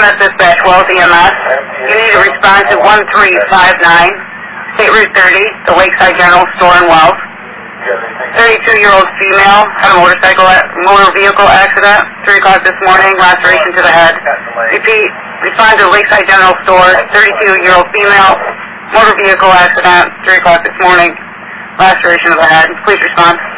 Mass Dispatch, Wells EMS. You need to respond to 1359, State Route 30, the Lakeside General Store in Wells. 32-year-old female had a motor vehicle accident, 3 o'clock this morning, laceration to the head. Repeat, respond to Lakeside General Store, 32-year-old female, motor vehicle accident, 3 o'clock this morning, laceration of the head. Please respond.